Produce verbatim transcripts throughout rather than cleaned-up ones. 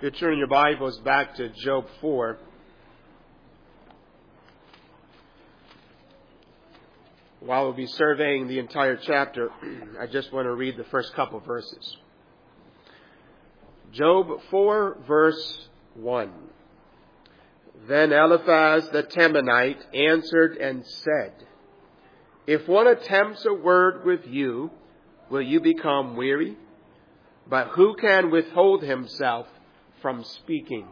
You turn your Bibles back to Job four. While we'll be surveying the entire chapter, I just want to read the first couple verses. Job four, verse one. Then Eliphaz the Temanite answered and said, If one attempts a word with you, will you become weary? But who can withhold himself from speaking?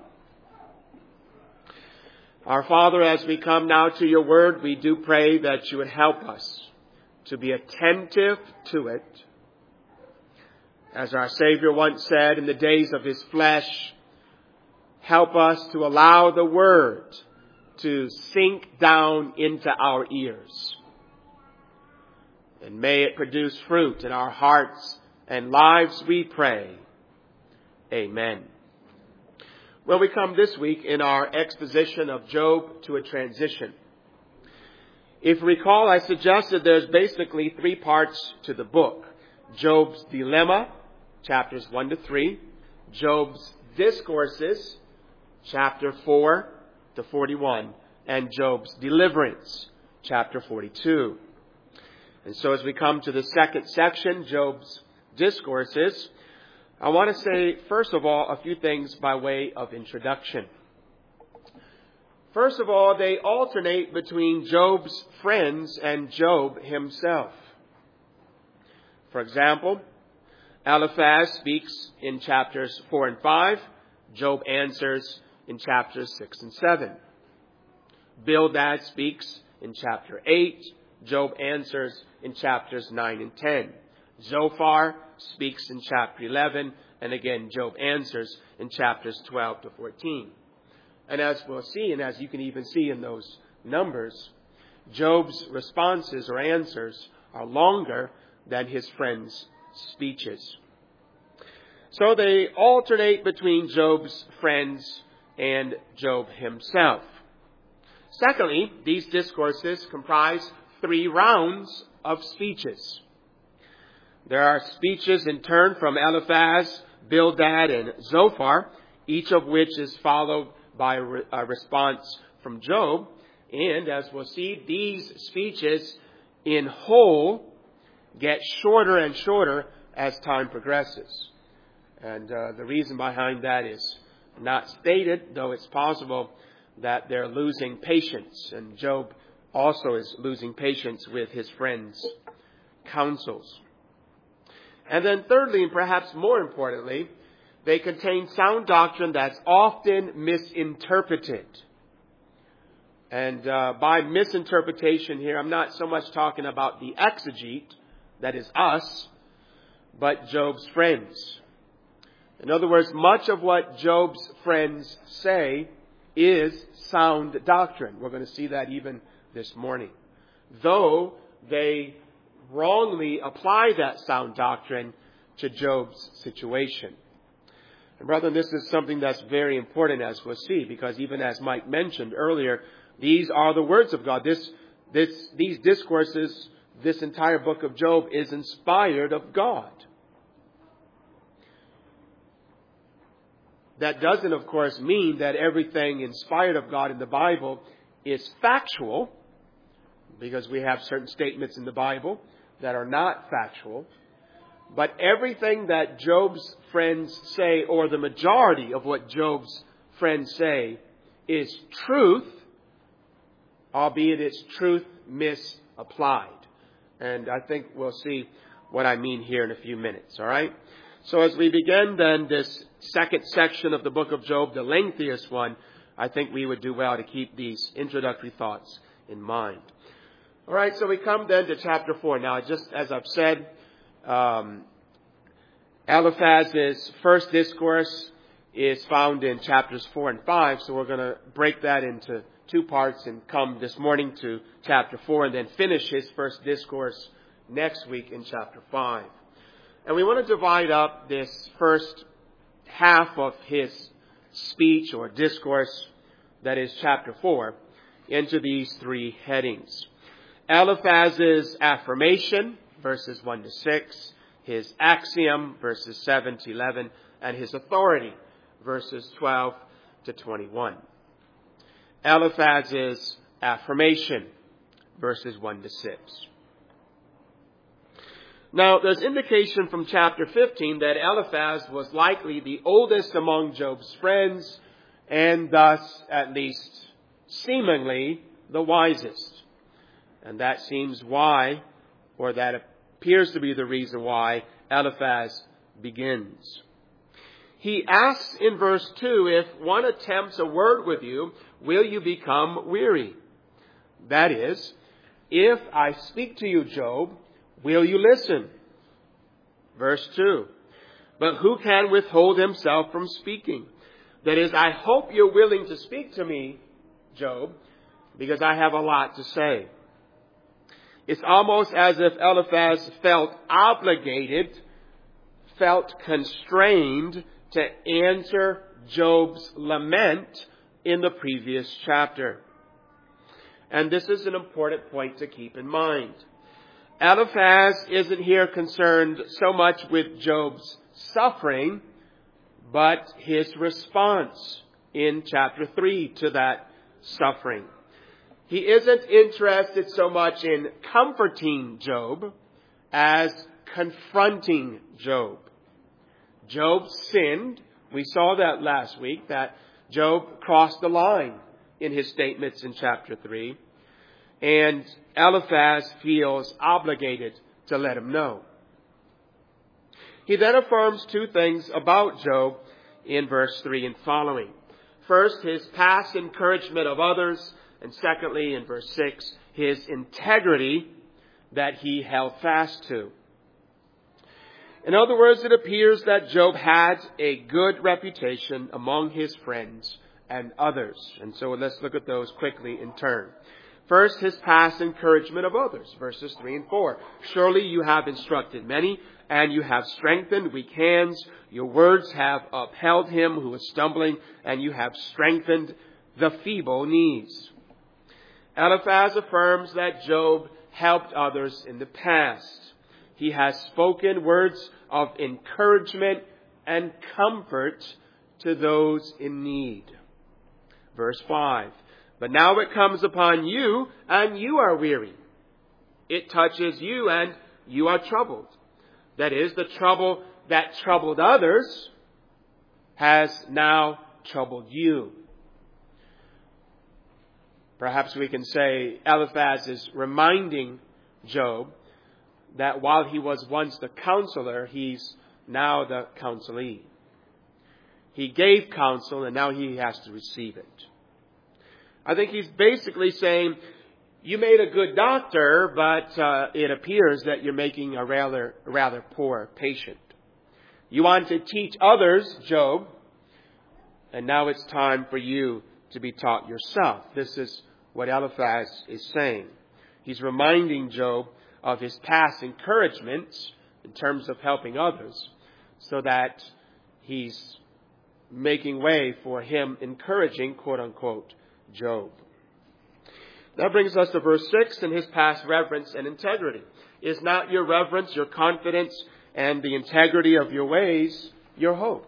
Our Father, as we come now to your word, we do pray that you would help us to be attentive to it. As our Savior once said in the days of his flesh, help us to allow the word to sink down into our ears. And may it produce fruit in our hearts and lives, we pray. Amen. Well, we come this week in our exposition of Job to a transition. If you recall, I suggested there's basically three parts to the book. Job's dilemma, chapters one to three. Job's discourses, chapter four to forty-one. And Job's deliverance, chapter forty-two. And so as we come to the second section, Job's discourses, I want to say, first of all, a few things by way of introduction. First of all, they alternate between Job's friends and Job himself. For example, Eliphaz speaks in chapters four and five. Job answers in chapters six and seven. Bildad speaks in chapter eight. Job answers in chapters nine and ten. Zophar speaks in chapter eleven, and again, Job answers in chapters twelve to fourteen. And as we'll see, and as you can even see in those numbers, Job's responses or answers are longer than his friends' speeches. So they alternate between Job's friends and Job himself. Secondly, these discourses comprise three rounds of speeches. There are speeches in turn from Eliphaz, Bildad, and Zophar, each of which is followed by a response from Job. And as we'll see, these speeches in whole get shorter and shorter as time progresses. And uh, the reason behind that is not stated, though it's possible that they're losing patience. And Job also is losing patience with his friends' counsels. And then thirdly, and perhaps more importantly, they contain sound doctrine that's often misinterpreted. And uh, by misinterpretation here, I'm not so much talking about the exegete, that is us, but Job's friends. In other words, much of what Job's friends say is sound doctrine. We're going to see that even this morning. Though they wrongly apply that sound doctrine to Job's situation. And brethren, this is something that's very important, as we'll see, because even as Mike mentioned earlier, these are the words of God. This, this, these discourses, this entire book of Job is inspired of God. That doesn't, of course, mean that everything inspired of God in the Bible is factual, because we have certain statements in the Bible that are not factual. But everything that Job's friends say, or the majority of what Job's friends say, is truth, albeit it's truth misapplied. And I think we'll see what I mean here in a few minutes, all right? So as we begin then this second section of the book of Job, the lengthiest one, I think we would do well to keep these introductory thoughts in mind. All right, so we come then to chapter four. Now, just as I've said, um, Eliphaz's first discourse is found in chapters four and five, so we're going to break that into two parts and come this morning to chapter four and then finish his first discourse next week in chapter five. And we want to divide up this first half of his speech or discourse, that is chapter four, into these three headings. Eliphaz's affirmation, verses one to six, his axiom, verses seven to eleven, and his authority, verses twelve to twenty-one. Eliphaz's affirmation, verses one to six. Now, there's indication from chapter fifteen that Eliphaz was likely the oldest among Job's friends, and thus, at least seemingly, the wisest. And that seems why, or that appears to be the reason why, Eliphaz begins. He asks in verse two, if one attempts a word with you, will you become weary? That is, if I speak to you, Job, will you listen? Verse two, but who can withhold himself from speaking? That is, I hope you're willing to speak to me, Job, because I have a lot to say. It's almost as if Eliphaz felt obligated, felt constrained to answer Job's lament in the previous chapter. And this is an important point to keep in mind. Eliphaz isn't here concerned so much with Job's suffering, but his response in chapter three to that suffering. He isn't interested so much in comforting Job as confronting Job. Job sinned. We saw that last week, that Job crossed the line in his statements in chapter three. And Eliphaz feels obligated to let him know. He then affirms two things about Job in verse three and following. First, his past encouragement of others, and secondly, in verse six, his integrity that he held fast to. In other words, it appears that Job had a good reputation among his friends and others. And so let's look at those quickly in turn. First, his past encouragement of others, verses three and four. Surely you have instructed many, and you have strengthened weak hands. Your words have upheld him who is stumbling, and you have strengthened the feeble knees. Eliphaz affirms that Job helped others in the past. He has spoken words of encouragement and comfort to those in need. Verse five. But now it comes upon you, and you are weary. It touches you, and you are troubled. That is, the trouble that troubled others has now troubled you. Perhaps we can say Eliphaz is reminding Job that while he was once the counselor, he's now the counselee. He gave counsel, and now he has to receive it. I think he's basically saying, you made a good doctor, but uh, it appears that you're making a rather, rather poor patient. You want to teach others, Job, and now it's time for you to be taught yourself. This is what Eliphaz is saying. He's reminding Job of his past encouragements in terms of helping others, so that he's making way for him encouraging, quote unquote, Job. That brings us to verse six and his past reverence and integrity. Is not your reverence, your confidence, and the integrity of your ways your hope?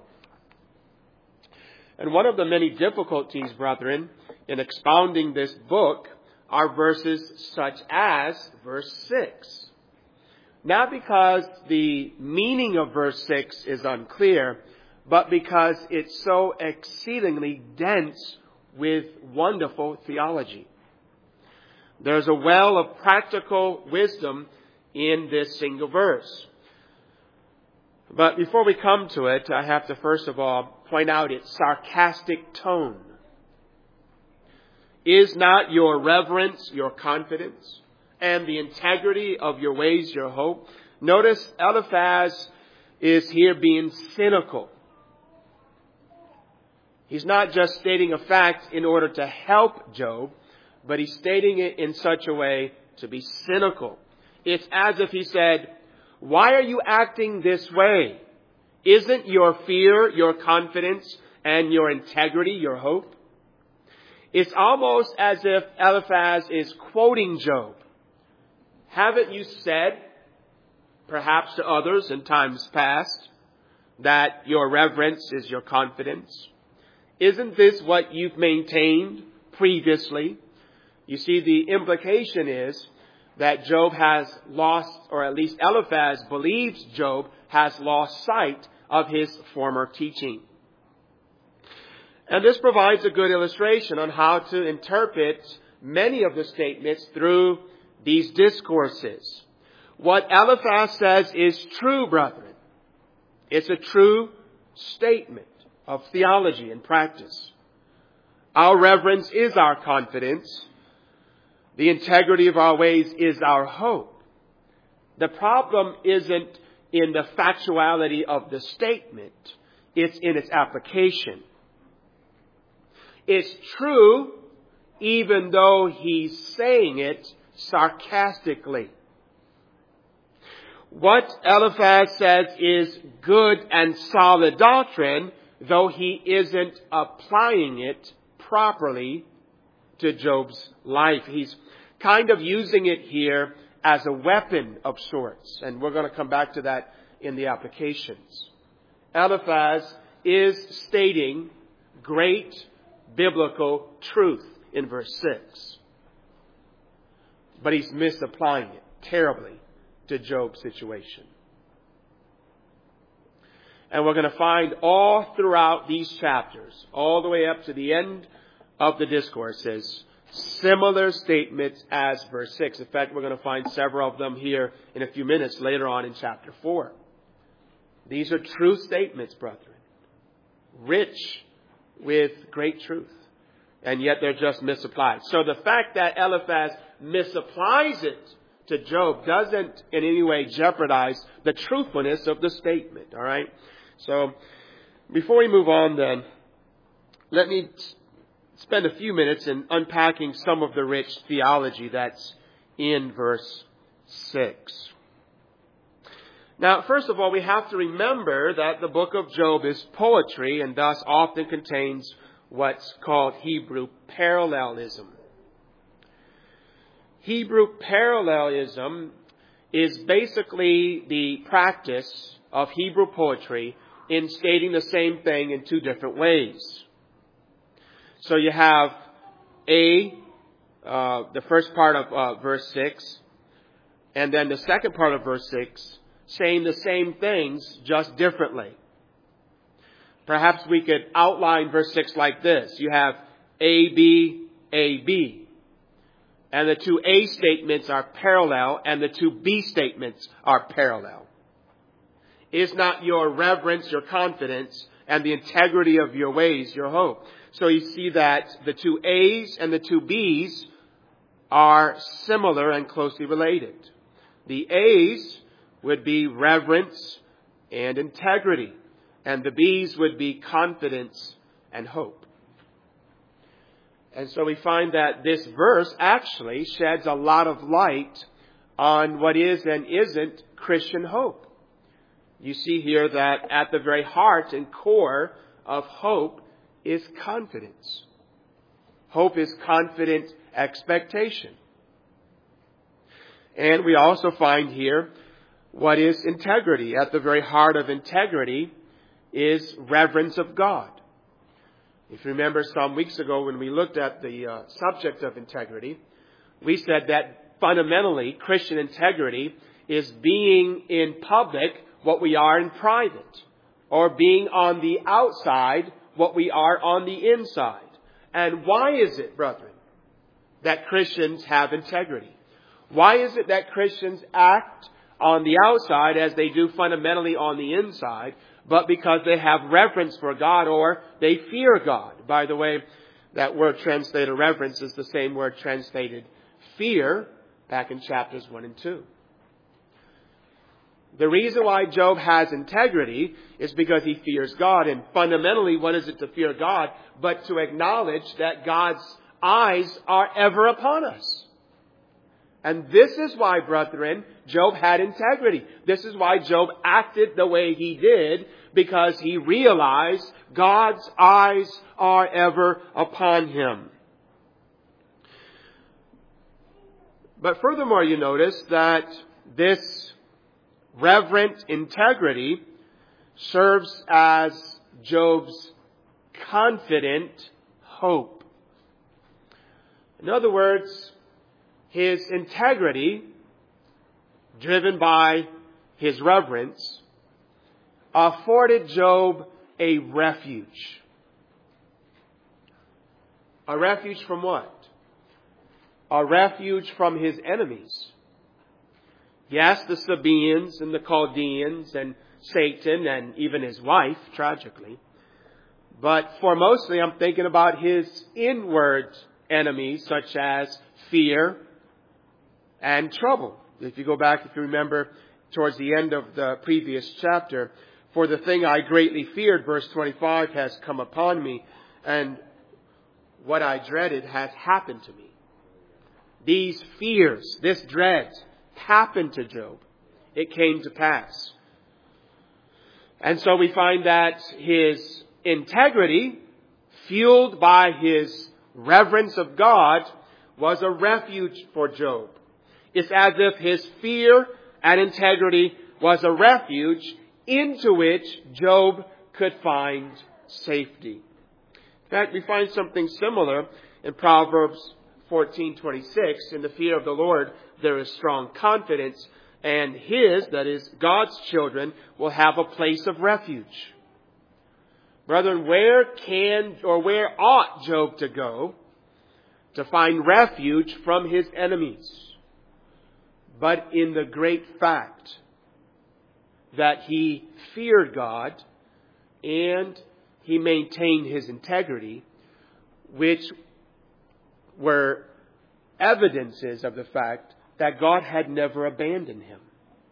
And one of the many difficulties, brethren, in expounding this book are verses such as verse six. Not because the meaning of verse six is unclear, but because it's so exceedingly dense with wonderful theology. There's a well of practical wisdom in this single verse. But before we come to it, I have to first of all point out its sarcastic tone. Is not your reverence your confidence, and the integrity of your ways your hope? Notice Eliphaz is here being cynical. He's not just stating a fact in order to help Job, but he's stating it in such a way to be cynical. It's as if he said, why are you acting this way? Isn't your fear your confidence and your integrity your hope? It's almost as if Eliphaz is quoting Job. Haven't you said, perhaps to others in times past, that your reverence is your confidence? Isn't this what you've maintained previously? You see, the implication is that Job has lost, or at least Eliphaz believes Job has lost sight of his former teaching. And this provides a good illustration on how to interpret many of the statements through these discourses. What Eliphaz says is true, brethren. It's a true statement of theology and practice. Our reverence is our confidence. The integrity of our ways is our hope. The problem isn't in the factuality of the statement. It's in its application. It's true even though he's saying it sarcastically. What Eliphaz says is good and solid doctrine, though he isn't applying it properly to Job's life. He's kind of using it here as a weapon of sorts. And we're going to come back to that in the applications. Eliphaz is stating great biblical truth in verse six. But he's misapplying it terribly to Job's situation. And we're going to find all throughout these chapters, all the way up to the end of the discourses, similar statements as verse six. In fact, we're going to find several of them here in a few minutes later on in chapter four. These are true statements, brethren, rich with great truth, and yet they're just misapplied. So the fact that Eliphaz misapplies it to Job doesn't in any way jeopardize the truthfulness of the statement. All right. So before we move on, then, let me spend a few minutes in unpacking some of the rich theology that's in verse six. Now, first of all, we have to remember that the book of Job is poetry and thus often contains what's called Hebrew parallelism. Hebrew parallelism is basically the practice of Hebrew poetry in stating the same thing in two different ways. So you have A, uh, the first part of uh, verse six, and then the second part of verse six, saying the same things, just differently. Perhaps we could outline verse six like this. You have A, B, A, B. And the two A statements are parallel, and the two B statements are parallel. Is not your reverence your confidence, and the integrity of your ways your hope? So you see that the two A's and the two B's are similar and closely related. The A's would be reverence and integrity, and the B's would be confidence and hope. And so we find that this verse actually sheds a lot of light on what is and isn't Christian hope. You see here that at the very heart and core of hope is confidence. Hope is confident expectation. And we also find here what is integrity. At the very heart of integrity is reverence of God. If you remember some weeks ago when we looked at the uh, subject of integrity, we said that fundamentally Christian integrity is being in public what we are in private, or being on the outside what we are on the inside. And why is it, brethren, that Christians have integrity? Why is it that Christians act on the outside as they do fundamentally on the inside, but because they have reverence for God or they fear God? By the way, that word translated reverence is the same word translated fear back in chapters one and two. The reason why Job has integrity is because he fears God. And fundamentally, what is it to fear God but to acknowledge that God's eyes are ever upon us? And this is why, brethren, Job had integrity. This is why Job acted the way he did, because he realized God's eyes are ever upon him. But furthermore, you notice that this reverent integrity serves as Job's confident hope. In other words, his integrity, driven by his reverence, afforded Job a refuge. A refuge from what? A refuge from his enemies. Yes, the Sabaeans and the Chaldeans and Satan and even his wife, tragically. But for mostly, I'm thinking about his inward enemies, such as fear and trouble. If you go back, if you remember, towards the end of the previous chapter, for the thing I greatly feared, verse twenty-five, has come upon me, and what I dreaded has happened to me. These fears, this dread, happened to Job. It came to pass. And so we find that his integrity, fueled by his reverence of God, was a refuge for Job. It's as if his fear and integrity was a refuge into which Job could find safety. In fact, we find something similar in Proverbs fourteen twenty-six. In the fear of the Lord, there is strong confidence, and his, that is, God's children, will have a place of refuge. Brethren, where can or where ought Job to go to find refuge from his enemies? But in the great fact that he feared God and he maintained his integrity, which were evidences of the fact that God had never abandoned him.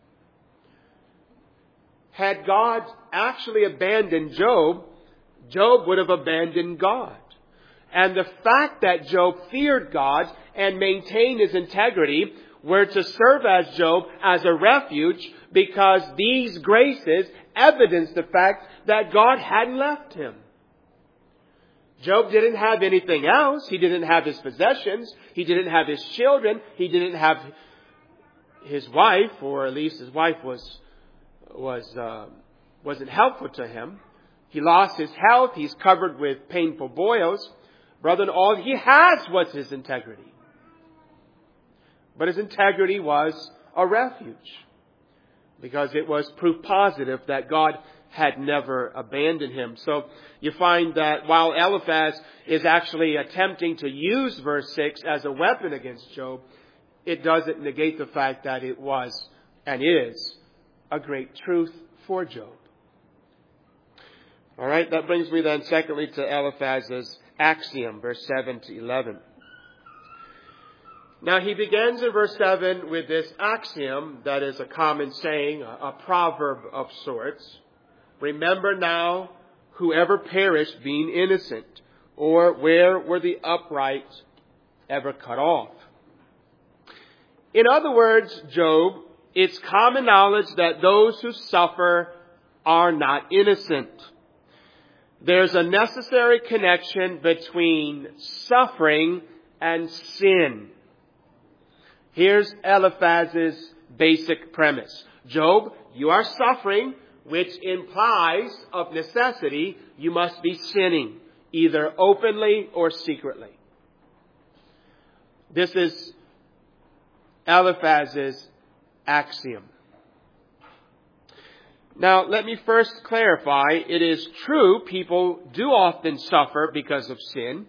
Had God actually abandoned Job, Job would have abandoned God. And the fact that Job feared God and maintained his integrity were to serve as Job as a refuge, because these graces evidence the fact that God hadn't left him. Job didn't have anything else. He didn't have his possessions. He didn't have his children. He didn't have his wife, or at least his wife was was uh, wasn't helpful to him. He lost his health. He's covered with painful boils. Brethren, all he has was his integrity. But his integrity was a refuge, because it was proof positive that God had never abandoned him. So you find that while Eliphaz is actually attempting to use verse six as a weapon against Job, it doesn't negate the fact that it was and is a great truth for Job. All right, that brings me then secondly to Eliphaz's axiom, verse seven to eleven. Now he begins in verse seven with this axiom that is a common saying, a, a proverb of sorts. Remember now, whoever perished being innocent, or where were the upright ever cut off? In other words, Job, it's common knowledge that those who suffer are not innocent. There's a necessary connection between suffering and sin. Here's Eliphaz's basic premise. Job, you are suffering, which implies of necessity you must be sinning, either openly or secretly. This is Eliphaz's axiom. Now, let me first clarify, it is true people do often suffer because of sin.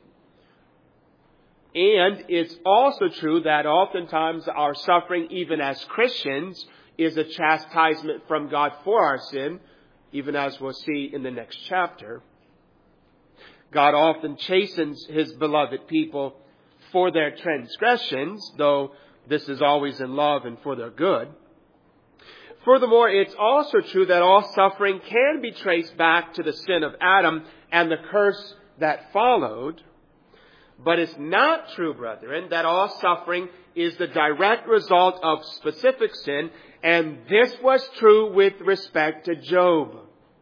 And it's also true that oftentimes our suffering, even as Christians, is a chastisement from God for our sin, even as we'll see in the next chapter. God often chastens his beloved people for their transgressions, though this is always in love and for their good. Furthermore, it's also true that all suffering can be traced back to the sin of Adam and the curse that followed. But it's not true, brethren, that all suffering is the direct result of specific sin, and this was true with respect to Job.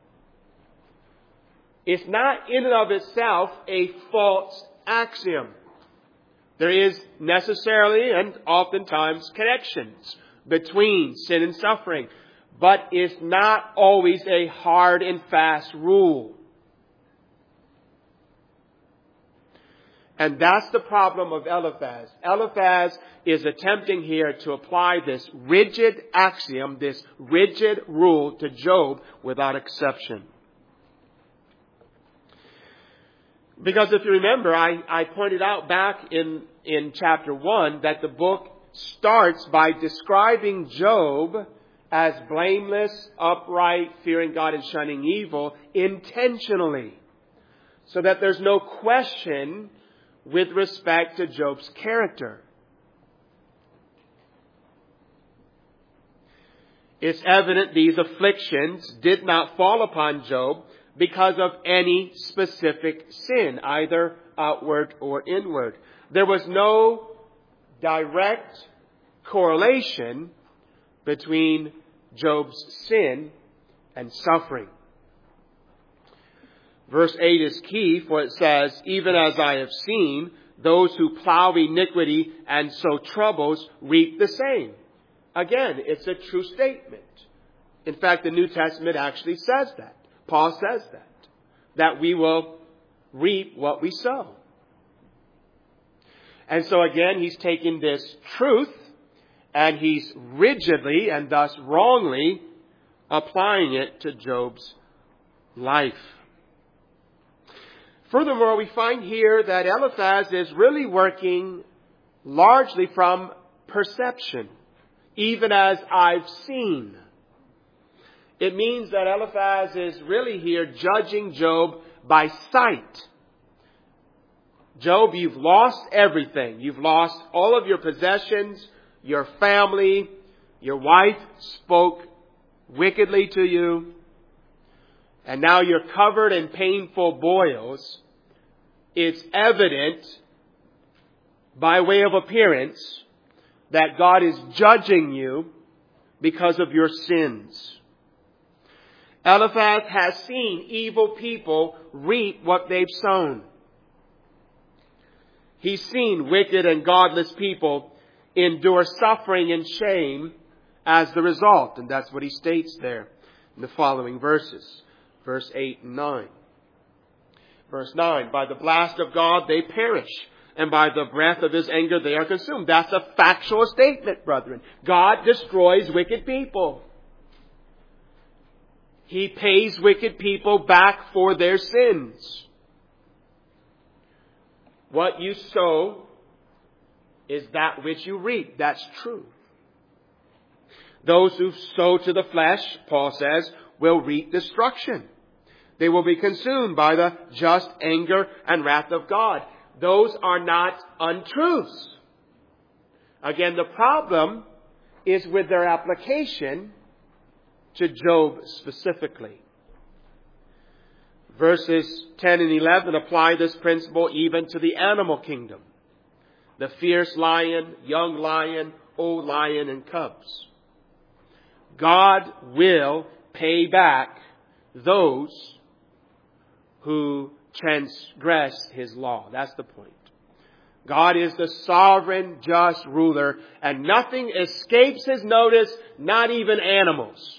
It's not in and of itself a false axiom. There is necessarily and oftentimes connections between sin and suffering. but is not always a hard and fast rule. And that's the problem of Eliphaz. Eliphaz is attempting here to apply this rigid axiom, this rigid rule to Job without exception. Because if you remember, I, I pointed out back in, in chapter one that the book starts by describing Job as blameless, upright, fearing God and shunning evil intentionally. So that there's no question with respect to Job's character. It's evident these afflictions did not fall upon Job because of any specific sin, either outward or inward. There was no direct correlation between Job's sin and suffering. Verse eight is key, for it says, even as I have seen, those who plow iniquity and sow troubles reap the same. Again, it's a true statement. In fact, the New Testament actually says that. Paul says that. That we will reap what we sow. And so again, he's taking this truth and he's rigidly and thus wrongly applying it to Job's life. Furthermore, we find here that Eliphaz is really working largely from perception, even as I've seen. It means that Eliphaz is really here judging Job by sight. Job, you've lost everything. You've lost all of your possessions, your family, your wife spoke wickedly to you, and now you're covered in painful boils. It's evident, by way of appearance, that God is judging you because of your sins. Eliphaz has seen evil people reap what they've sown. He's seen wicked and godless people endure suffering and shame as the result. And that's what he states there in the following verses. Verse eight and nine. Verse nine, by the blast of God they perish, and by the breath of his anger they are consumed. That's a factual statement, brethren. God destroys wicked people. He pays wicked people back for their sins. What you sow is that which you reap. That's true. Those who sow to the flesh, Paul says, will reap destruction. They will be consumed by the just anger and wrath of God. Those are not untruths. Again, the problem is with their application to Job specifically. Verses ten and eleven apply this principle even to the animal kingdom. The fierce lion, young lion, old lion, and cubs. God will pay back those who transgress his law. That's the point. God is the sovereign, just ruler, and nothing escapes his notice, not even animals.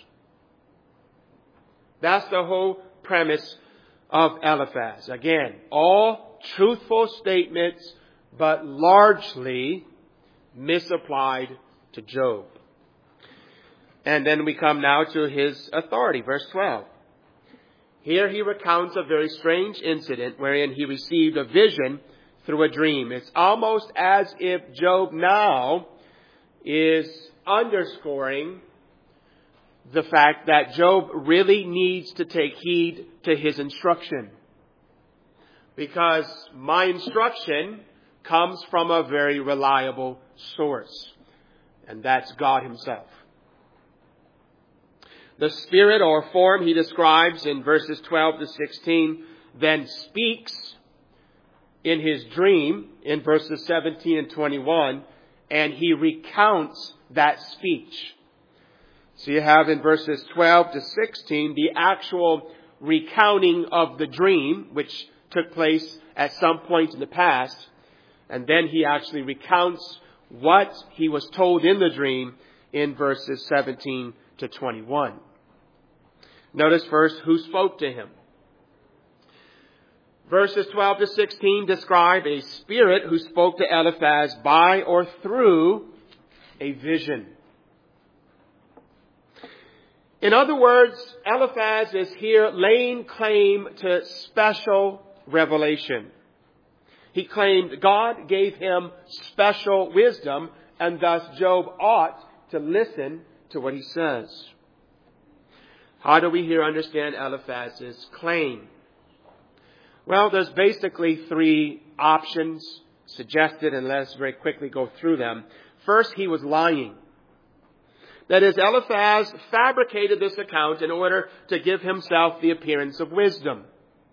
That's the whole premise of Eliphaz. Again, all truthful statements, but largely misapplied to Job. And then we come now to his authority, verse twelve. Here he recounts a very strange incident wherein he received a vision through a dream. It's almost as if Job now is underscoring the fact that Job really needs to take heed to his instruction. Because my instruction comes from a very reliable source. And that's God himself. The spirit or form he describes in verses twelve to sixteen then speaks in his dream in verses seventeen and twenty-one, and he recounts that speech. So you have in verses twelve to sixteen the actual recounting of the dream, which took place at some point in the past. And then he actually recounts what he was told in the dream in verses seventeen to twenty-one. Notice first who spoke to him. Verses twelve to sixteen describe a spirit who spoke to Eliphaz by or through a vision. In other words, Eliphaz is here laying claim to special revelation. He claimed God gave him special wisdom, and thus Job ought to listen to what he says. How do we here understand Eliphaz's claim? Well, there's basically three options suggested, and let's very quickly go through them. First, he was lying. That is, Eliphaz fabricated this account in order to give himself the appearance of wisdom.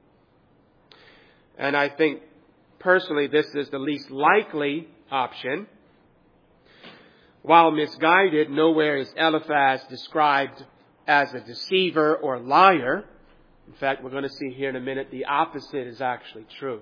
And I think, personally, this is the least likely option. While misguided, nowhere is Eliphaz described as a deceiver or liar. In fact, we're going to see here in a minute the opposite is actually true.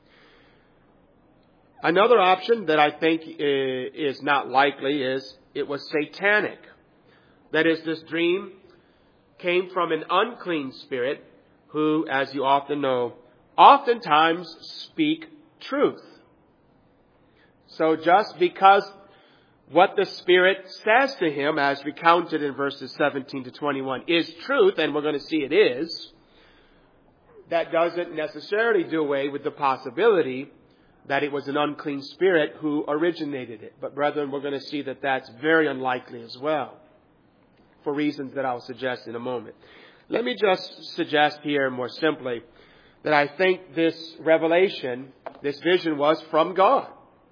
Another option that I think is not likely is it was satanic. That is, this dream came from an unclean spirit who, as you often know, oftentimes speak truth. So just because what the Spirit says to him, as recounted in verses seventeen to twenty-one, is truth, and we're going to see it is, that doesn't necessarily do away with the possibility that it was an unclean spirit who originated it. But brethren, we're going to see that that's very unlikely as well, for reasons that I'll suggest in a moment. Let me just suggest here more simply that I think this revelation, this vision, was from God.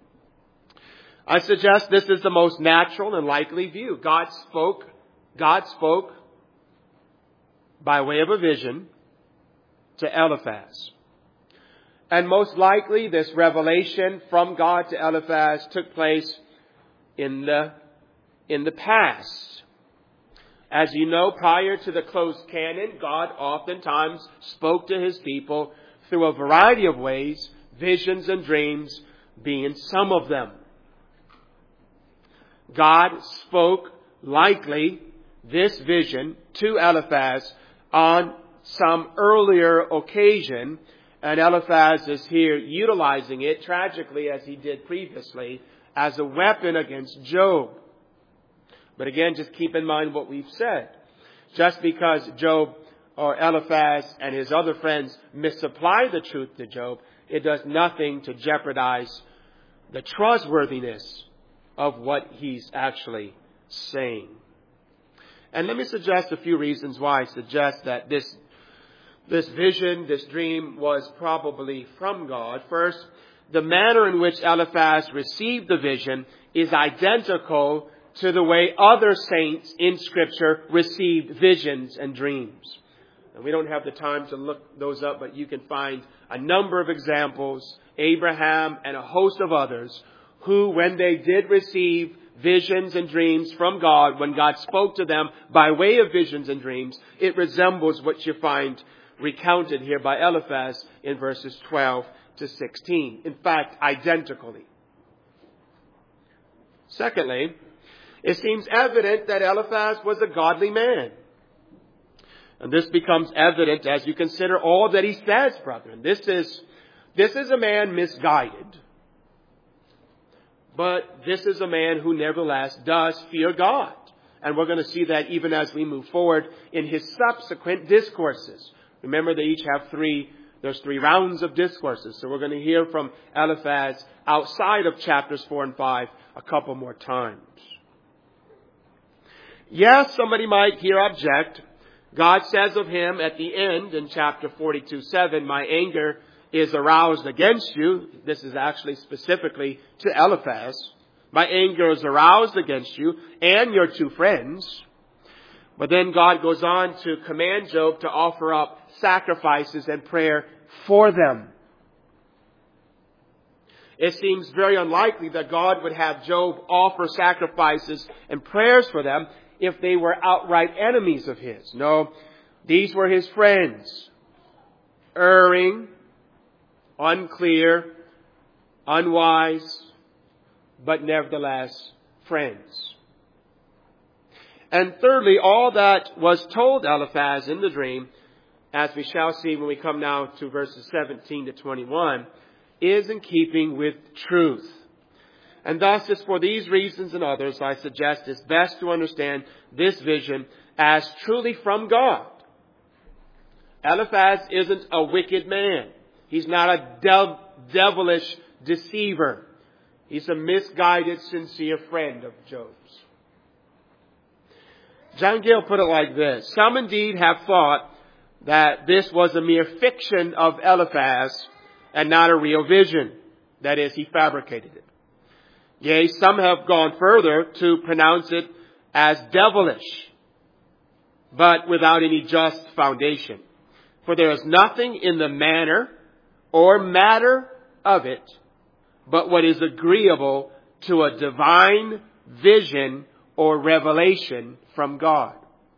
I suggest this is the most natural and likely view. God spoke, God spoke by way of a vision to Eliphaz. And most likely this revelation from God to Eliphaz took place in the, in the past. As you know, prior to the closed canon, God oftentimes spoke to his people through a variety of ways, visions and dreams being some of them. God spoke likely this vision to Eliphaz on some earlier occasion, and Eliphaz is here utilizing it, tragically as he did previously, as a weapon against Job. But again, just keep in mind what we've said. Just because Job or Eliphaz and his other friends misapply the truth to Job, it does nothing to jeopardize the trustworthiness of what he's actually saying. And let me suggest a few reasons why I suggest that this, this vision, this dream was probably from God. First, the manner in which Eliphaz received the vision is identical to the way other saints in Scripture received visions and dreams. And we don't have the time to look those up, but you can find a number of examples, Abraham and a host of others, who, when they did receive visions and dreams from God, when God spoke to them by way of visions and dreams, it resembles what you find recounted here by Eliphaz in verses twelve to sixteen. In fact, identically. Secondly, it seems evident that Eliphaz was a godly man. And this becomes evident as you consider all that he says, brethren. This is, this is a man misguided. But this is a man who nevertheless does fear God. And we're going to see that even as we move forward in his subsequent discourses. Remember, they each have three, there's three rounds of discourses. So we're going to hear from Eliphaz outside of chapters four and five a couple more times. Yes, somebody might here object. God says of him at the end in chapter forty-two seven, my anger is aroused against you. This is actually specifically to Eliphaz. My anger is aroused against you and your two friends. But then God goes on to command Job to offer up sacrifices and prayer for them. It seems very unlikely that God would have Job offer sacrifices and prayers for them if they were outright enemies of his. No, these were his friends, erring, unclear, unwise, but nevertheless friends. And thirdly, all that was told Eliphaz in the dream, as we shall see when we come now to verses seventeen to twenty-one, is in keeping with truth. And thus, it's for these reasons and others, I suggest it's best to understand this vision as truly from God. Eliphaz isn't a wicked man. He's not a dev- devilish deceiver. He's a misguided, sincere friend of Job's. John Gill put it like this. Some indeed have thought that this was a mere fiction of Eliphaz and not a real vision. That is, he fabricated it. Yea, some have gone further to pronounce it as devilish, but without any just foundation. For there is nothing in the manner or matter of it but what is agreeable to a divine vision or revelation from God.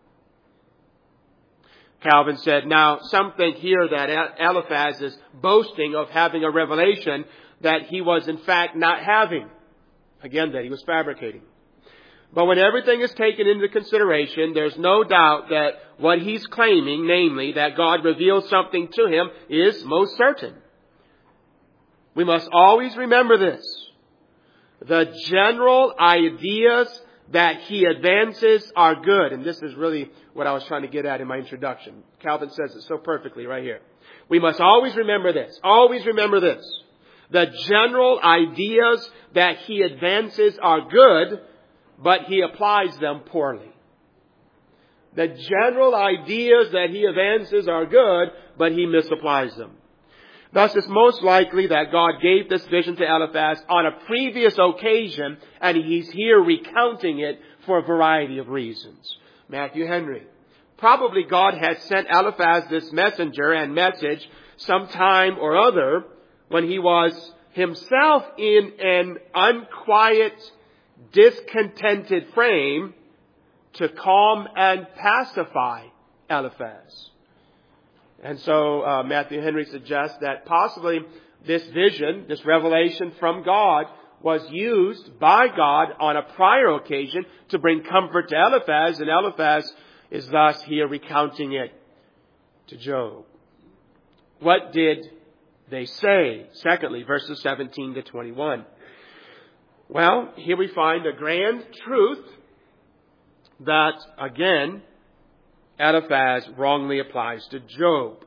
Calvin said, now some think here that Eliphaz is boasting of having a revelation that he was in fact not having. Again, that he was fabricating. But when everything is taken into consideration, there's no doubt that what he's claiming, namely that God revealed something to him, is most certain. We must always remember this. The general ideas that he advances are good. And this is really what I was trying to get at in my introduction. Calvin says it so perfectly right here. We must always remember this. Always remember this. The general ideas that he advances are good, but he applies them poorly. The general ideas that he advances are good, but he misapplies them. Thus, it's most likely that God gave this vision to Eliphaz on a previous occasion, and he's here recounting it for a variety of reasons. Matthew Henry. Probably God had sent Eliphaz this messenger and message sometime or other when he was himself in an unquiet, discontented frame to calm and pacify Eliphaz. And so uh, Matthew Henry suggests that possibly this vision, this revelation from God, was used by God on a prior occasion to bring comfort to Eliphaz, and Eliphaz is thus here recounting it to Job. What did they say? Secondly, verses seventeen to twenty-one. Well, here we find a grand truth that, again, Eliphaz wrongly applies to Job.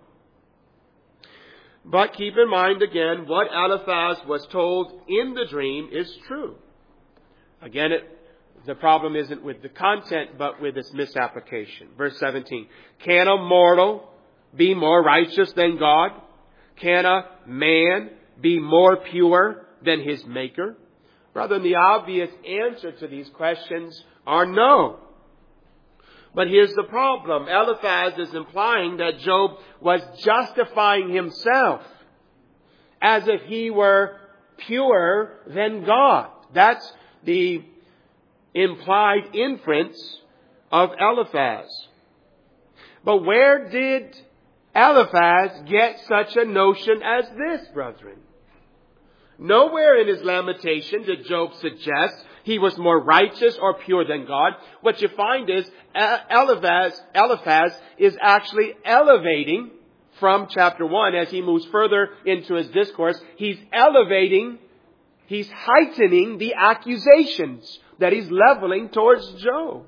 But keep in mind again, what Eliphaz was told in the dream is true. Again, it, the problem isn't with the content, but with its misapplication. Verse seventeen. Can a mortal be more righteous than God? Can a man be more pure than his Maker? Rather, the obvious answer to these questions are no. But here's the problem. Eliphaz is implying that Job was justifying himself as if he were purer than God. That's the implied inference of Eliphaz. But where did Eliphaz get such a notion as this, brethren? Nowhere in his lamentation did Job suggest he was more righteous or pure than God. What you find is Eliphaz, Eliphaz is actually elevating from chapter one as he moves further into his discourse. He's elevating, he's heightening the accusations that he's leveling towards Job.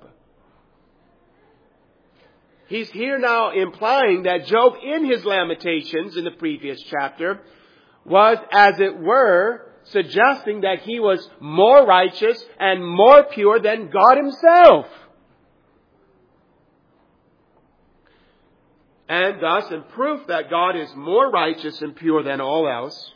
He's here now implying that Job, in his lamentations in the previous chapter, was, as it were, suggesting that he was more righteous and more pure than God himself. And thus, in proof that God is more righteous and pure than all else,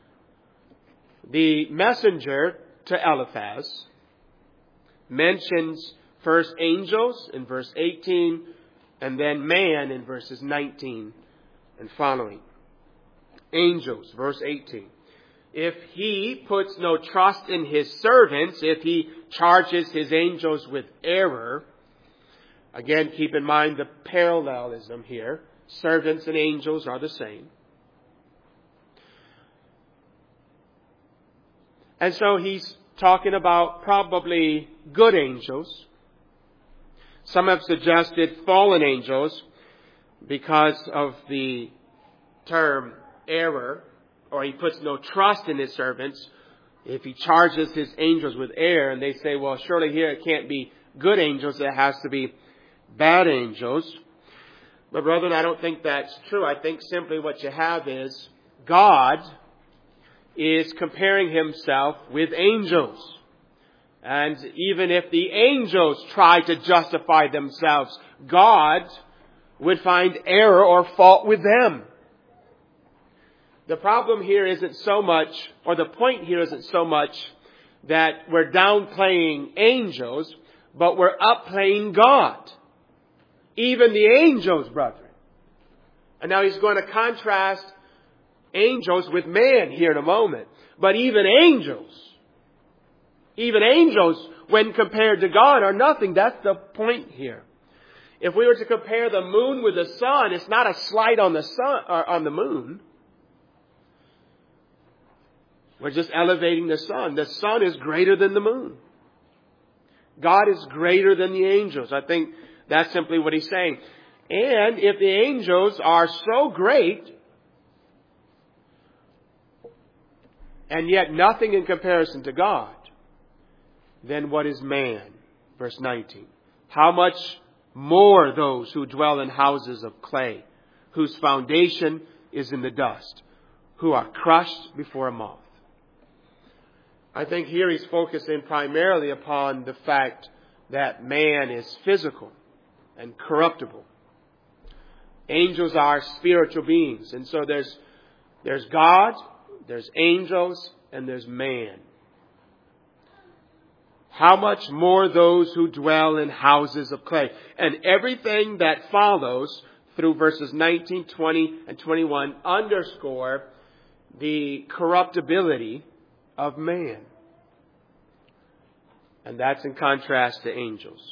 the messenger to Eliphaz mentions first angels in verse eighteen, and then man in verses nineteen and following. Angels, verse eighteen. If he puts no trust in his servants, if he charges his angels with error, again, keep in mind the parallelism here. Servants and angels are the same. And so he's talking about probably good angels. Some have suggested fallen angels because of the term error, or he puts no trust in his servants. If he charges his angels with error, and they say, well, surely here it can't be good angels, it has to be bad angels. But brethren, I don't think that's true. I think simply what you have is God is comparing himself with angels. And even if the angels try to justify themselves, God would find error or fault with them. The problem here isn't so much, or the point here isn't so much that we're downplaying angels, but we're upplaying God. Even the angels, brethren. And now he's going to contrast angels with man here in a moment. But even angels, even angels, when compared to God, are nothing. That's the point here. If we were to compare the moon with the sun, it's not a slight on the sun or on the moon. We're just elevating the sun. The sun is greater than the moon. God is greater than the angels. I think that's simply what he's saying. And if the angels are so great, and yet nothing in comparison to God, then what is man? Verse nineteen. How much more those who dwell in houses of clay, whose foundation is in the dust, who are crushed before a moth. I think here he's focusing primarily upon the fact that man is physical and corruptible. Angels are spiritual beings. And so there's, there's God, there's angels, and there's man. How much more those who dwell in houses of clay. And everything that follows through verses nineteen, twenty, and twenty-one underscore the corruptibility of man. And that's in contrast to angels.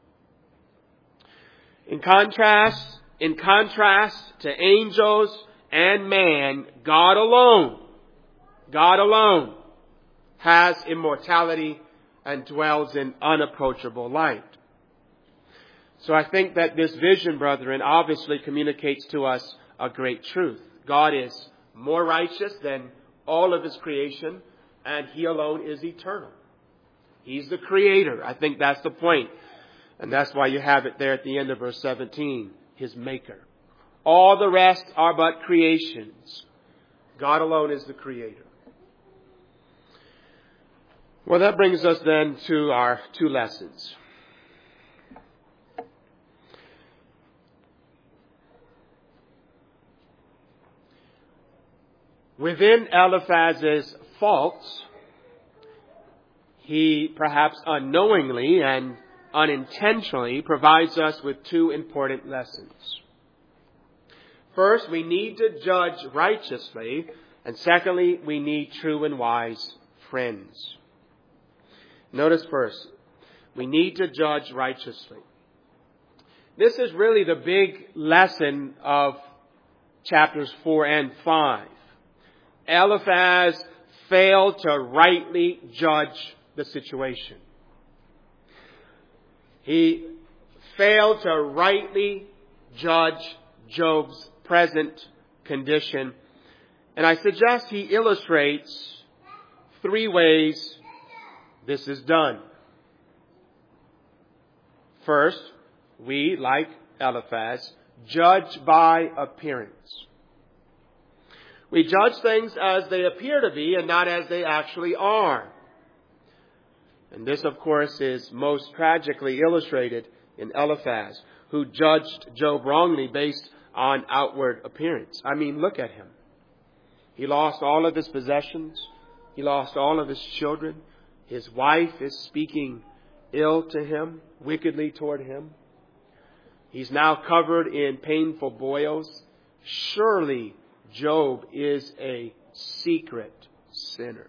In contrast, in contrast to angels and man, God alone, God alone has immortality and dwells in unapproachable light. So I think that this vision, brethren, obviously communicates to us a great truth. God is more righteous than all of his creation, and he alone is eternal. He's the creator. I think that's the point. And that's why you have it there at the end of verse seventeen, his maker. All the rest are but creations. God alone is the creator. Well, that brings us then to our two lessons. Within Eliphaz's faults, he perhaps unknowingly and unintentionally provides us with two important lessons. First, we need to judge righteously, and secondly, we need true and wise friends. Notice first, we need to judge righteously. This is really the big lesson of chapters four and five. Eliphaz failed to rightly judge the situation. He failed to rightly judge Job's present condition. And I suggest he illustrates three ways this is done. First, we, like Eliphaz, judge by appearance. We judge things as they appear to be and not as they actually are. And this, of course, is most tragically illustrated in Eliphaz, who judged Job wrongly based on outward appearance. I mean, look at him. He lost all of his possessions. He lost all of his children. His wife is speaking ill to him, wickedly toward him. He's now covered in painful boils. Surely Job is a secret sinner.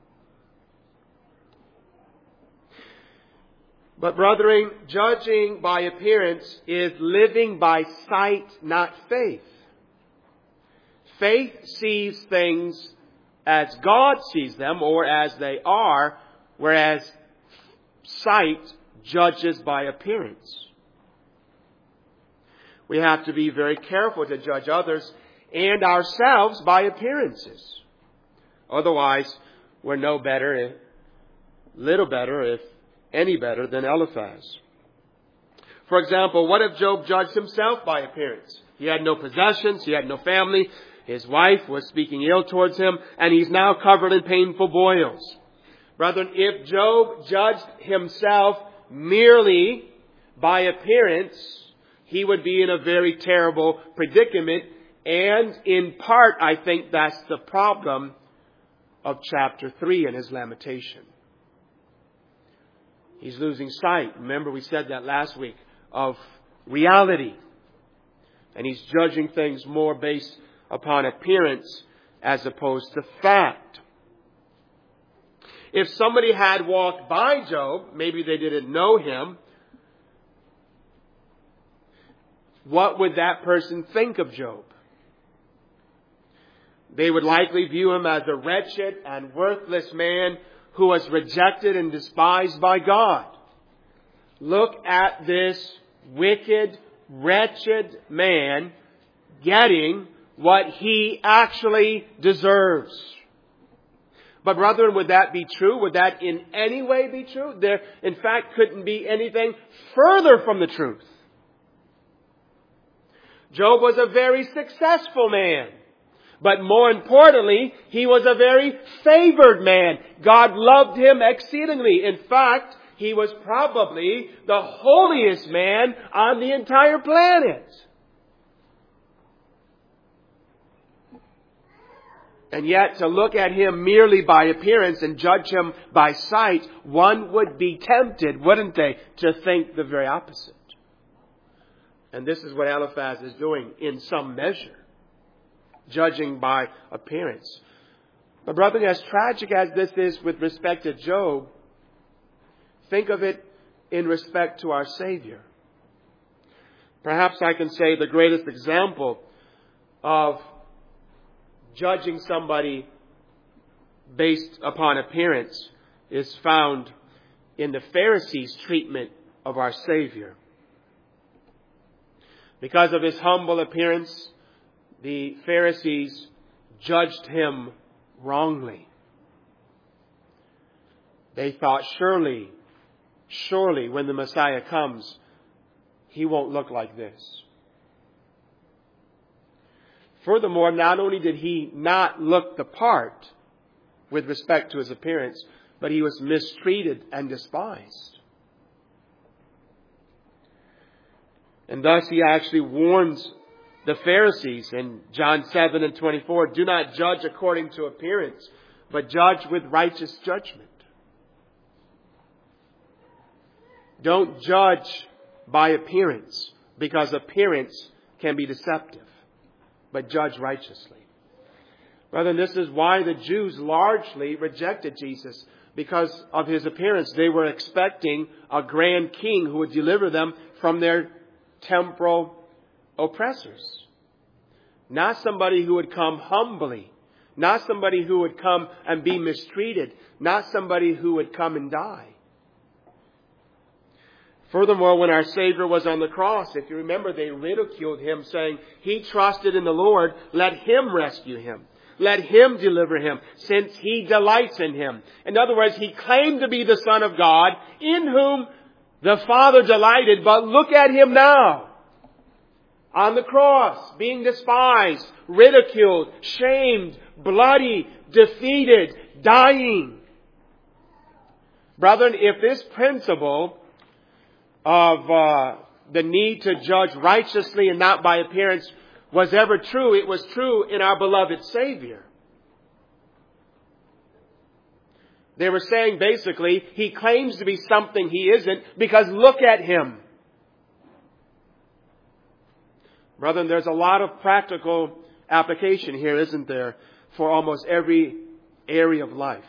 But brethren, judging by appearance is living by sight, not faith. Faith sees things as God sees them or as they are, whereas sight judges by appearance. we have to be very careful to judge others and ourselves by appearances. Otherwise, we're no better, if, little better, if any better than Eliphaz. For example, what if Job judged himself by appearance? He had no possessions, he had no family, his wife was speaking ill towards him, and he's now covered in painful boils. Brethren, if Job judged himself merely by appearance, he would be in a very terrible predicament. And in part, I think that's the problem of chapter three in his lamentation. He's losing sight. Remember, we said that last week, of reality. And he's judging things more based upon appearance as opposed to fact. If somebody had walked by Job, maybe they didn't know him, what would that person think of Job? They would likely view him as a wretched and worthless man who was rejected and despised by God. Look at this wicked, wretched man getting what he actually deserves. But brethren, would that be true? Would that in any way be true? There, in fact, couldn't be anything further from the truth. Job was a very successful man. But more importantly, he was a very favored man. God loved him exceedingly. In fact, he was probably the holiest man on the entire planet. And yet, to look at him merely by appearance and judge him by sight, one would be tempted, wouldn't they, to think the very opposite. And this is what Eliphaz is doing in some measure, judging by appearance. But brethren, as tragic as this is with respect to Job, think of it in respect to our Savior. Perhaps I can say the greatest example of judging somebody based upon appearance is found in the Pharisees' treatment of our Savior. Because of his humble appearance, the Pharisees judged him wrongly. They thought, surely, surely when the Messiah comes, he won't look like this. Furthermore, not only did he not look the part with respect to his appearance, but he was mistreated and despised. And thus he actually warns the Pharisees in John seven and twenty-four, do not judge according to appearance, but judge with righteous judgment. Don't judge by appearance, because appearance can be deceptive. But judge righteously. Brethren, this is why the Jews largely rejected Jesus. Because of his appearance, they were expecting a grand king who would deliver them from their temporal oppressors. Not somebody who would come humbly. Not somebody who would come and be mistreated. Not somebody who would come and die. Furthermore, when our Savior was on the cross, if you remember, they ridiculed him, saying, he trusted in the Lord, let him rescue him. Let him deliver him, since he delights in him. In other words, he claimed to be the Son of God, in whom the Father delighted, but look at him now. On the cross, being despised, ridiculed, shamed, bloody, defeated, dying. Brethren, if this principle of uh, the need to judge righteously and not by appearance was ever true, it was true in our beloved Savior. They were saying basically, he claims to be something he isn't because look at him. Brethren, there's a lot of practical application here, isn't there, for almost every area of life.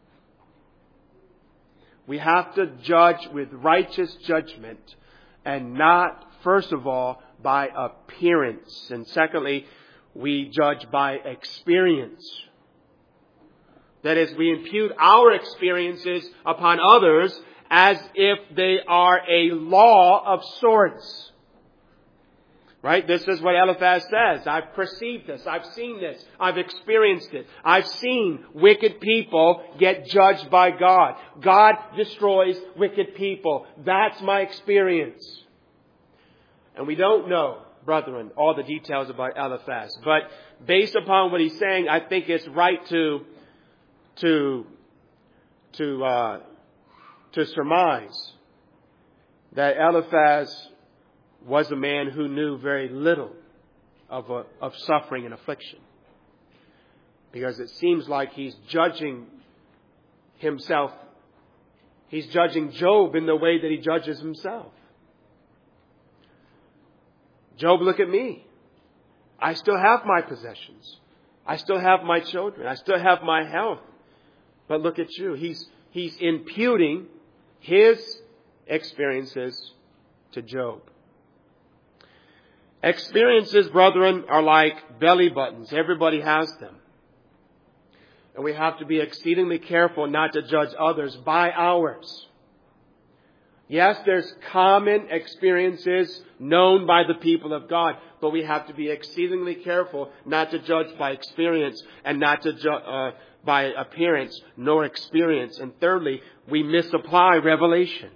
We have to judge with righteous judgment and not, first of all, by appearance. And secondly, we judge by experience. That is, we impute our experiences upon others as if they are a law of sorts. Right? This is what Eliphaz says. I've perceived this. I've seen this. I've experienced it. I've seen wicked people get judged by God. God destroys wicked people. That's my experience. And we don't know, brethren, all the details about Eliphaz. But based upon what he's saying, I think it's right to, to, to, uh, to surmise that Eliphaz was a man who knew very little of, a, of suffering and affliction. Because it seems like he's judging himself. He's judging Job in the way that he judges himself. Job, look at me. I still have my possessions. I still have my children. I still have my health. But look at you. He's, he's imputing his experiences to Job. Experiences, brethren, are like belly buttons. Everybody has them. And we have to be exceedingly careful not to judge others by ours. Yes, there's common experiences known by the people of God, but we have to be exceedingly careful not to judge by experience and not to judge uh, by appearance nor experience. And thirdly, we misapply revelation.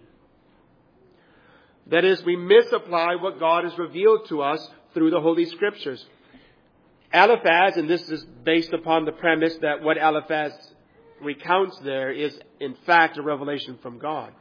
That is, we misapply what God has revealed to us through the Holy Scriptures. Eliphaz, and this is based upon the premise that what Eliphaz recounts there is in fact a revelation from God.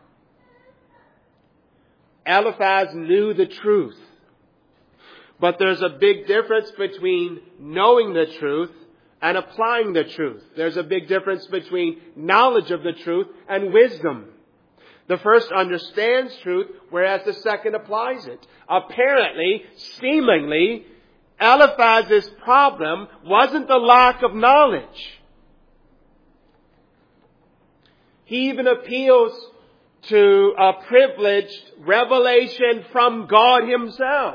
Eliphaz knew the truth. But there's a big difference between knowing the truth and applying the truth. There's a big difference between knowledge of the truth and wisdom. The first understands truth, whereas the second applies it. Apparently, seemingly, Eliphaz's problem wasn't the lack of knowledge. He even appeals to a privileged revelation from God Himself.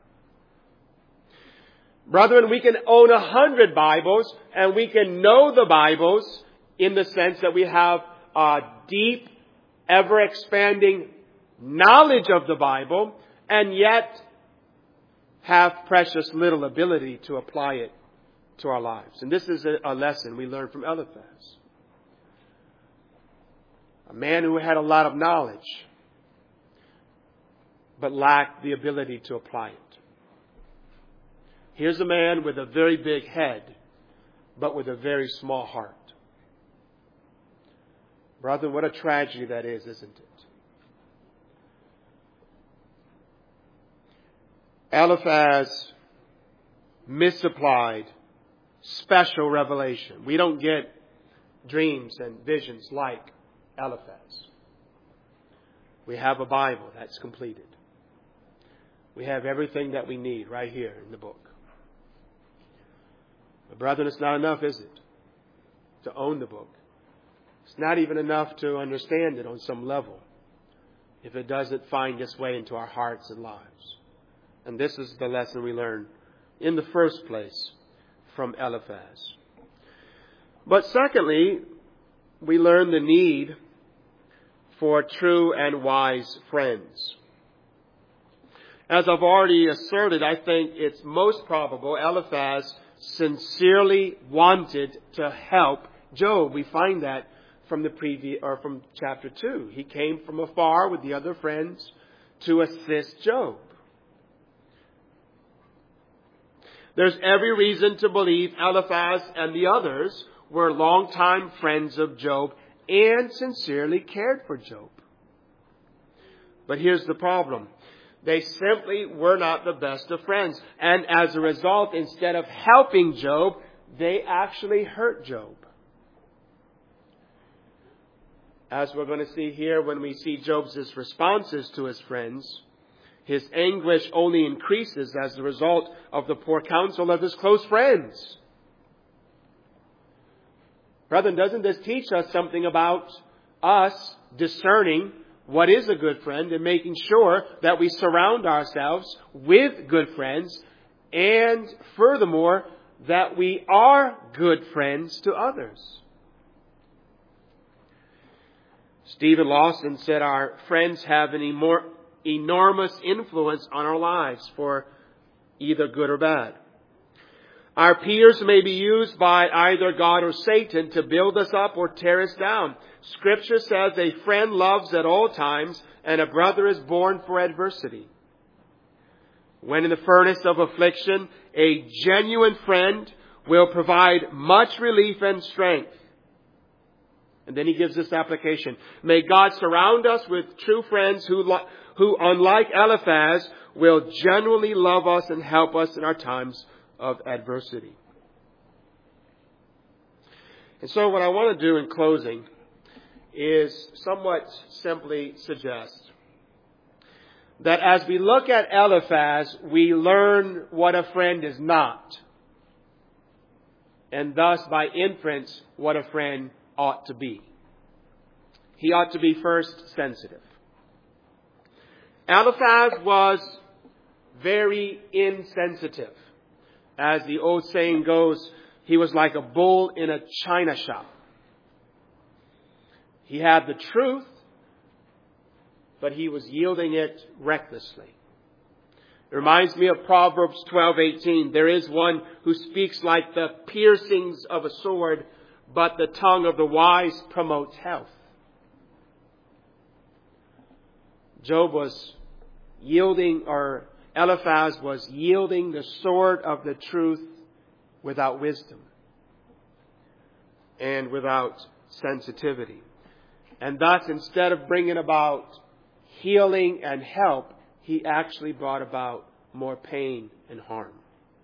Brethren, we can own a hundred Bibles and we can know the Bibles in the sense that we have a deep, ever-expanding knowledge of the Bible and yet have precious little ability to apply it to our lives. And this is a lesson we learn from Eliphaz. A man who had a lot of knowledge, but lacked the ability to apply it. Here's a man with a very big head, but with a very small heart. Brother, what a tragedy that is, isn't it? Eliphaz misapplied special revelation. We don't get dreams and visions like Eliphaz. We have a Bible that's completed. We have everything that we need right here in the book. But brethren, it's not enough, is it? To own the book. It's not even enough to understand it on some level if it doesn't find its way into our hearts and lives. And this is the lesson we learn in the first place from Eliphaz. But secondly, we learn the need for true and wise friends. As I've already asserted, I think it's most probable Eliphaz sincerely wanted to help Job. We find that from the previous or from chapter two. He came from afar with the other friends to assist Job. There's every reason to believe Eliphaz and the others were longtime friends of Job and sincerely cared for Job. But here's the problem. They simply were not the best of friends. And as a result, instead of helping Job, they actually hurt Job. As we're going to see here when we see Job's responses to his friends, his anguish only increases as a result of the poor counsel of his close friends. Brethren, doesn't this teach us something about us discerning what is a good friend and making sure that we surround ourselves with good friends and furthermore that we are good friends to others? Stephen Lawson said our friends have an emor- enormous influence on our lives, for either good or bad. Our peers may be used by either God or Satan to build us up or tear us down. Scripture says a friend loves at all times, and a brother is born for adversity. When in the furnace of affliction, a genuine friend will provide much relief and strength. And then he gives this application. May God surround us with true friends who, who, unlike Eliphaz, will genuinely love us and help us in our times of adversity. And so what I want to do in closing is somewhat simply suggest that as we look at Eliphaz, we learn what a friend is not. And thus, by inference, what a friend ought to be. He ought to be first sensitive. Eliphaz was very insensitive. As the old saying goes, he was like a bull in a china shop. He had the truth, but he was yielding it recklessly. It reminds me of Proverbs twelve eighteen. There is one who speaks like the piercings of a sword, but the tongue of the wise promotes health. Job was yielding, or Eliphaz was yielding the sword of the truth without wisdom and without sensitivity. And thus, instead of bringing about healing and help, he actually brought about more pain and harm.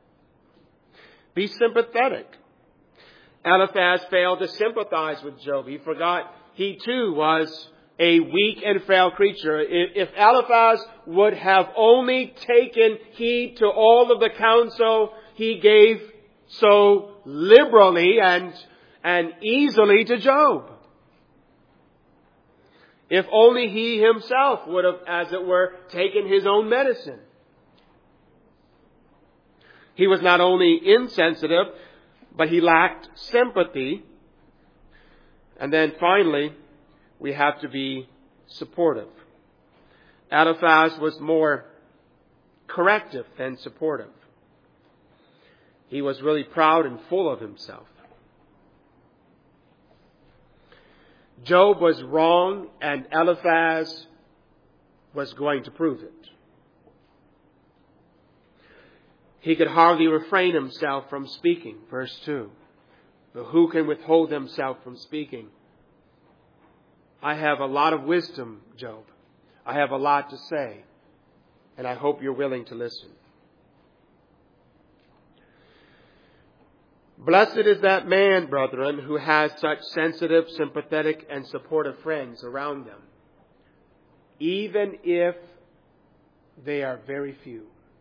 Be sympathetic. Eliphaz failed to sympathize with Job. He forgot he too was a weak and frail creature. If Eliphaz would have only taken heed to all of the counsel he gave so liberally and, and easily to Job. If only he himself would have, as it were, taken his own medicine. He was not only insensitive, but he lacked sympathy. And then finally, we have to be supportive. Eliphaz was more corrective than supportive. He was really proud and full of himself. Job was wrong, and Eliphaz was going to prove it. He could hardly refrain himself from speaking. Verse two. But who can withhold himself from speaking? I have a lot of wisdom, Job. I have a lot to say, and I hope you're willing to listen. Blessed is that man, brethren, who has such sensitive, sympathetic, and supportive friends around them, even if they are very few.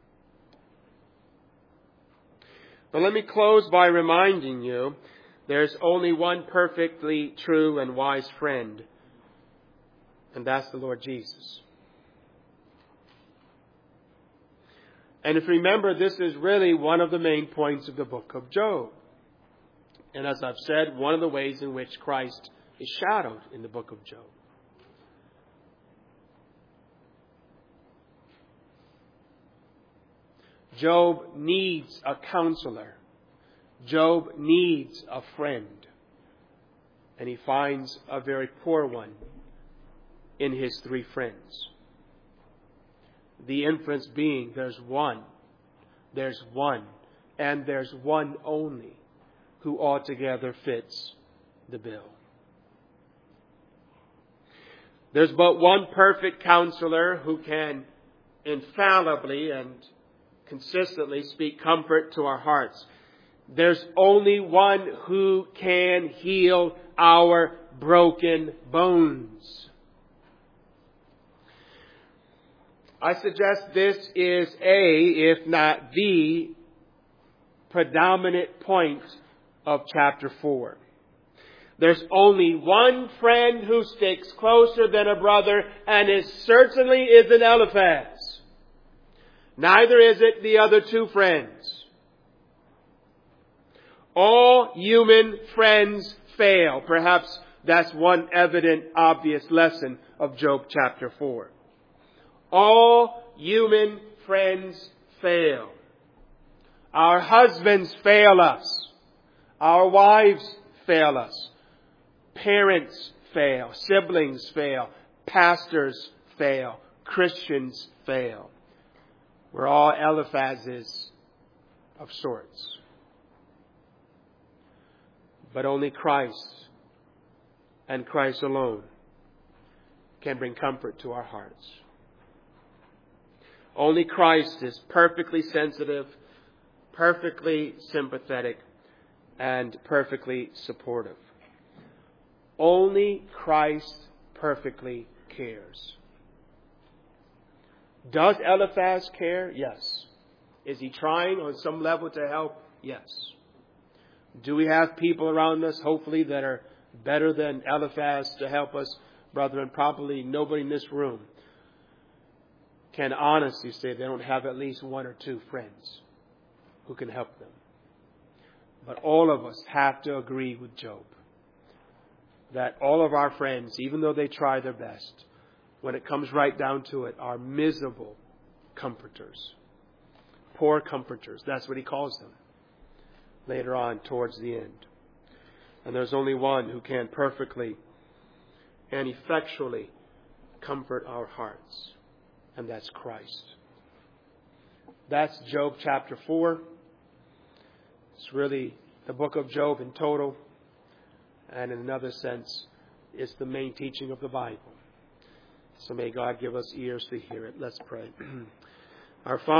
But let me close by reminding you, there's only one perfectly true and wise friend, and that's the Lord Jesus. And if you remember, this is really one of the main points of the book of Job. And as I've said, one of the ways in which Christ is shadowed in the book of Job. Job needs a counselor. Job needs a friend. And he finds a very poor one in his three friends. The inference being there's one, there's one, and there's one only who altogether fits the bill. There's but one perfect counselor who can infallibly and consistently speak comfort to our hearts. There's only one who can heal our broken bones. I suggest this is a, if not the, predominant point of chapter four. There's only one friend who sticks closer than a brother, and it certainly isn't Eliphaz. Neither is it the other two friends. All human friends fail. Perhaps that's one evident, obvious lesson of Job chapter four. All human friends fail. Our husbands fail us. Our wives fail us. Parents fail. Siblings fail. Pastors fail. Christians fail. We're all Eliphazes of sorts. But only Christ and Christ alone can bring comfort to our hearts. Only Christ is perfectly sensitive, perfectly sympathetic, and perfectly supportive. Only Christ perfectly cares. Does Eliphaz care? Yes. Is he trying on some level to help? Yes. Do we have people around us, hopefully, that are better than Eliphaz to help us? Brethren, probably nobody in this room can honestly say they don't have at least one or two friends who can help them. But all of us have to agree with Job that all of our friends, even though they try their best, when it comes right down to it, are miserable comforters. Poor comforters. That's what he calls them later on towards the end. And there's only one who can perfectly and effectually comfort our hearts. And that's Christ. That's Job chapter four. It's really the book of Job in total. And in another sense, it's the main teaching of the Bible. So may God give us ears to hear it. Let's pray. Our Father,